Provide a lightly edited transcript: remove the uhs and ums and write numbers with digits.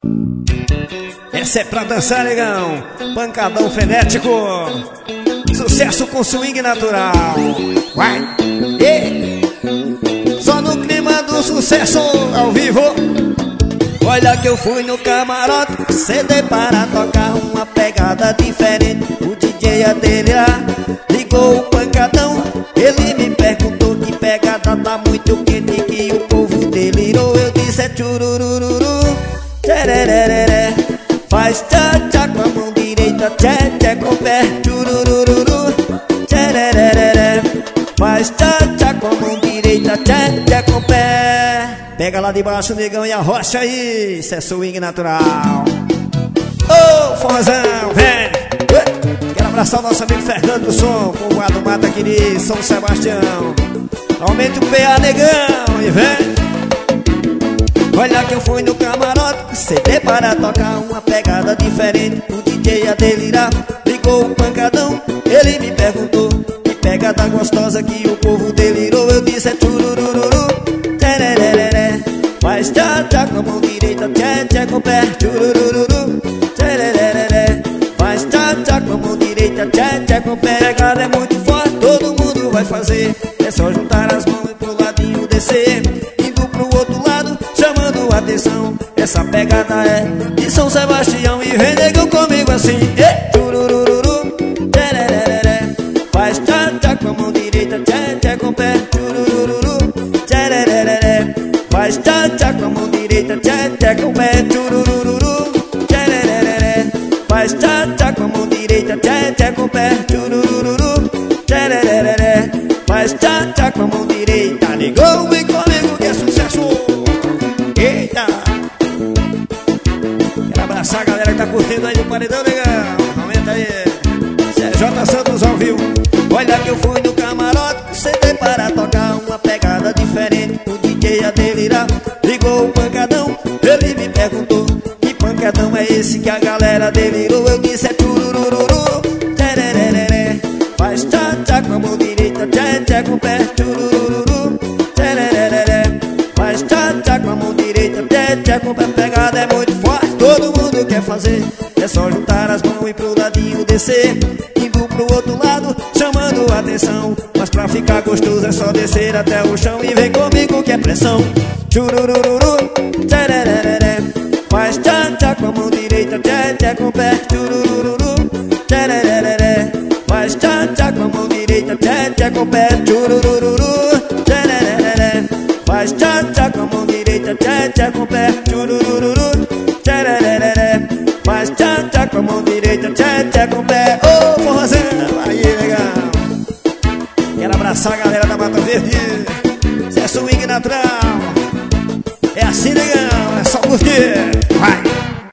Essa é pra dançar, negão. Pancadão frenético. Sucesso com swing natural. Vai, só no clima do sucesso ao vivo. Olha que eu fui no camarote, CD para tocar uma pegada diferente. O DJ ia delirar, ligou o pancadão. Ele me perguntou que pegada tá muito quente, que o povo delirou. Eu disse é tchururururu, tcherereré. Faz tchá-tchá com a mão direita, tchá-tchá com o pé, tchururururu, tcherereré. Faz tchá-tchá com a mão direita, tchá-tchá com o pé. Pega lá de baixo, negão, e arrocha aí. Isso é swing natural. Ô, forrozão, vem. Quero abraçar o nosso amigo Fernando do Som, povoado Mata Quiri, São Sebastião. Aumente o PA, negão, e vem. Olha que eu fui no camarote, CD para tocar uma pegada diferente. O DJ ia delirar, ligou o pancadão. Ele me perguntou que pegada gostosa, que o povo delirou. Eu disse é tchururururu, tcherereré. Faz tchá-tchá com a mão direita, tchá-tchá com o pé, tchururururu, tcherereré. Faz tchá-tchá com a mão direita, tchá-tchá com o pé. A pegada é muito forte, todo mundo vai fazer. É só juntar as mãos e pro ladinho descer, indo pro outro lado, chamando atenção. Essa pegada é de São Sebastião. E vem, negão, comigo assim. Tchururururu, tcherereré. Faz tchá-tchá com a mão direita, tchá-tchá com o pé, tchururururu, tcherereré. Faz tchá-tchá com a mão direita, tchá-tchá com o pé, tchururururu, tcherereré. Faz tchá-tchá com a mão direita, tchá-tchá com o pé, tchururururu, tcherereré. Faz tchá-tchá com a mão direita. Ligou, vem comigo que é sucesso. Eita! Quero abraçar a galera que tá curtindo aí no paredão, legal. Aumenta aí. CJ Santos ao vivo. Olha que eu fui no camarote, CD para tocar uma pegada diferente. O DJ ia delirar, ligou o pancadão. Ele me perguntou que pancadão é esse que a galera delirou. Eu disse é tururururu, tcherereré. Faz tchá-tchá com a mão direita, tchá-tchá com o pé, tururururu, tcherereré. Faz tchá-tchá com a mão direita, tchá-tchá com o pé. A pegada é muito forte, todo mundo quer fazer. É só juntar as mãos e pro ladinho descer, indo pro outro lado, chamando atenção. Mas pra ficar gostoso é só descer até o chão. E vem comigo que é pressão. Tchururururu, tcherereré. Faz tchá-tchá com a mão direita, tchá-tchá com o pé, tchururururu, tcherereré. Faz tchá-tchá com a mão direita, tchá-tchá com o pé, tchururururu, tcherereré. Faz tchá-tchá com a mão direita, tchá-tchá com o pé, tchururururu, tcherereré. Faz tchá-tchá com a mão direita, tchá-tchá com o pé. Ô, forrozão, aí, legal. Quero abraçar a galera da Mata Verde. Isso é swing natural. É assim, legal, é só curtir.